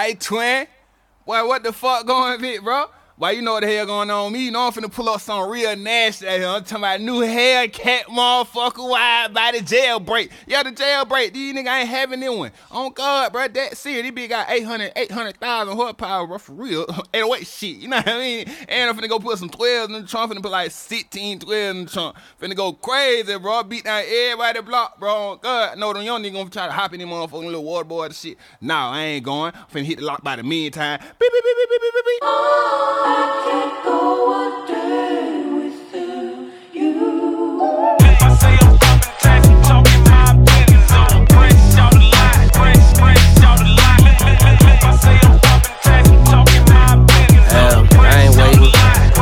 Hey, twin. Boy, what the fuck going with it, bro? Boy, you know what the hell going on with me. You know I'm finna pull up some real nasty out here. I'm talking about new Hellcat motherfucker wide by the jailbreak. Yeah, the jailbreak. These niggas ain't having that one. On God, bro. That serious. This bitch got 800,000 horsepower, bro, for real. 808 shit. You know what I mean? And I'm finna go put some 12s in the trunk. Finna put like 16 12s in the trunk. Finna go crazy, bro. Beat down everybody block, bro. On God. I know them young niggas gonna try to hop in them motherfucking little water boy and shit. Nah, I ain't going. Finna hit the lock by the meantime. Beep, beep, beep, beep, beep, beep, beep. I can't go a day without you. If I say I'm popping tags, I'm talking my business on. Fresh out the line, fresh out the line. If I say I'm popping tags, I'm talking my business on. I ain't waiting.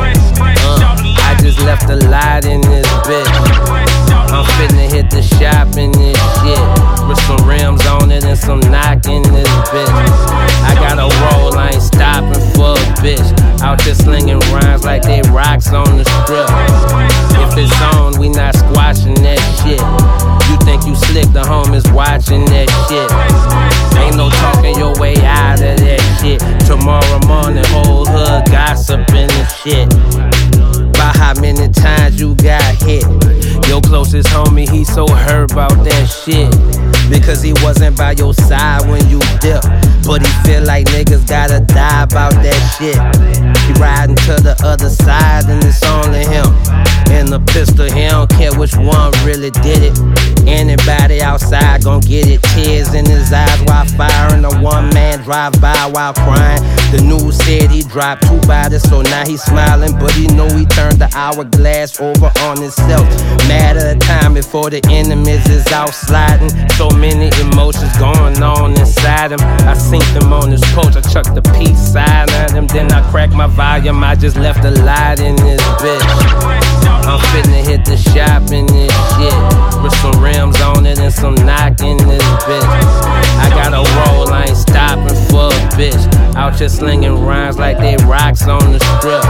I just left a lot in this bitch. I'm finna hit the shop in this shit. With some rims on it and some knock in this bitch. I gotta roll, I ain't stopping for a bitch. Out here slinging rhymes like they rocks on the strip. If it's on, we not squashing that shit. You think you slick, the homies watching that shit. Ain't no talking your way out of that shit. Tomorrow morning, whole hood gossiping and shit. About how many times you got hit. Your closest homie, he so hurt about that shit. Because he wasn't by your side when you dip. But he feel like niggas gotta die about that shit. He riding to the other side and it's only him. And the pistol, he don't care which one really did it. Anybody outside gon' get it. Tears in his eyes while firing. A one man drive by while crying. The news said he dropped 2 bodies, so now he smiling. But he know he turned the hourglass over on himself. Matter of time before the enemies is out sliding. So many emotions going on inside him. I seen them on his porch, I chucked the peace sign at him. Then I cracked my volume, I just left a light in this bitch. I'm finna hit the shop in this shit. With some rims on it and some knock in this bitch. I gotta roll, I ain't stopping for a bitch. Out here slinging rhymes like they rocks on the strip.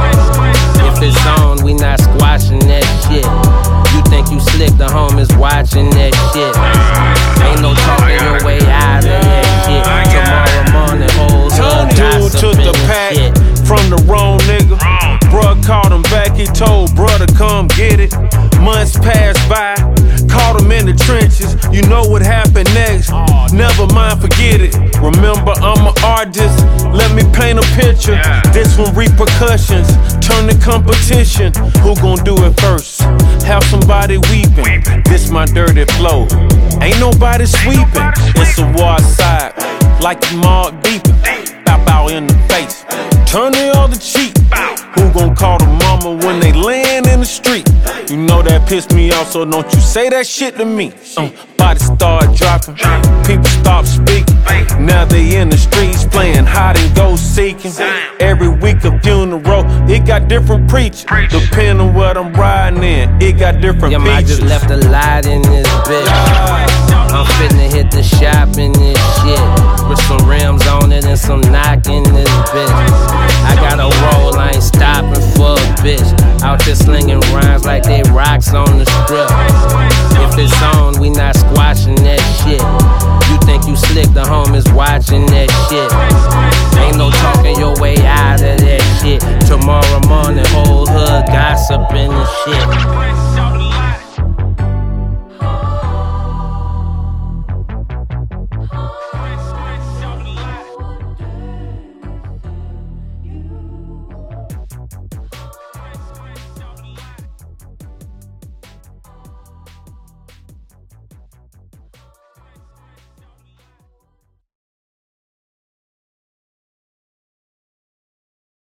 If it's on, we not squashing that shit. You think you slick, the homies watching that shit. Ain't no talking your way out of that shit. Tomorrow morning, whole hood Dude took the pack shit. from the wrong nigga. Bruh called him back, he told bruh to come get it. Months passed by, caught him in the trenches. You know what happened next, never mind, forget it. Remember, I'm an artist, let me paint a picture. This one repercussions, turn to competition. Who gon' do it first? Have somebody weeping. This my dirty flow, ain't nobody sweeping. It's a war side, like the mark beeping. Bop out in the face, turn the other cheek. Who gon' call the mama when they land in the street? You know that pissed me off, so don't you say that shit to me. Bodies start dropping, people stop speaking. Now they in the streets playing hide and go seeking. Every week a funeral, it got different preachers. Depending on what I'm riding in, it got different features. I just left a light in this bitch. I'm finna hit the shop in this shit. With some rims on it and some knock in this bitch. I gotta roll, I ain't stopping for a bitch. Out here slinging rhymes like they rocks on the strip. If it's on, we not squashing that shit. You think you slick, the homies watching that